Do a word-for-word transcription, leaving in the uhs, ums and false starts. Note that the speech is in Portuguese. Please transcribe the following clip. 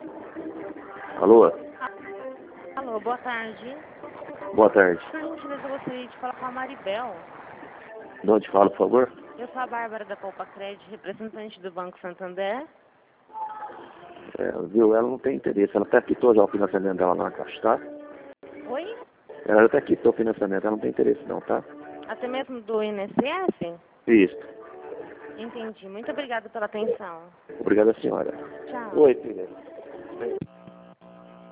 Alô? Alô, boa tarde. Boa tarde. Por gentileza, eu gostaria de falar com a Maribel. De onde fala, por favor? Eu sou a Bárbara da Poupa Crédito, representante do Banco Santander. É, viu, ela não tem interesse. Ela até quitou já o financiamento dela na Caixa, tá? Oi? Ela até quitou o financiamento, ela não tem interesse não, tá? Até mesmo do I N S S? Isso. Entendi. Muito obrigada pela atenção. Obrigado, senhora. Tchau. Oi, filha.